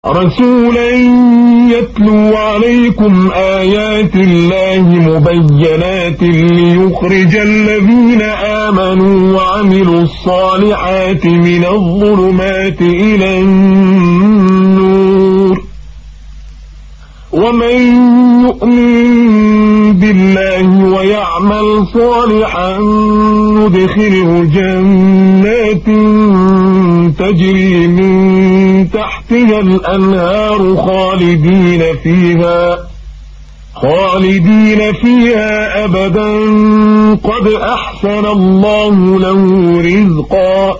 رسولا يتلو عليكم آيات الله مبينات ليخرج الذين آمنوا وعملوا الصالحات من الظلمات إلى النور ومن يؤمن بالله ويعمل صالحا ندخله جنات تجري من تحتها الأنهار خالدين فيها أبدا قد أحسن الله له رزقا.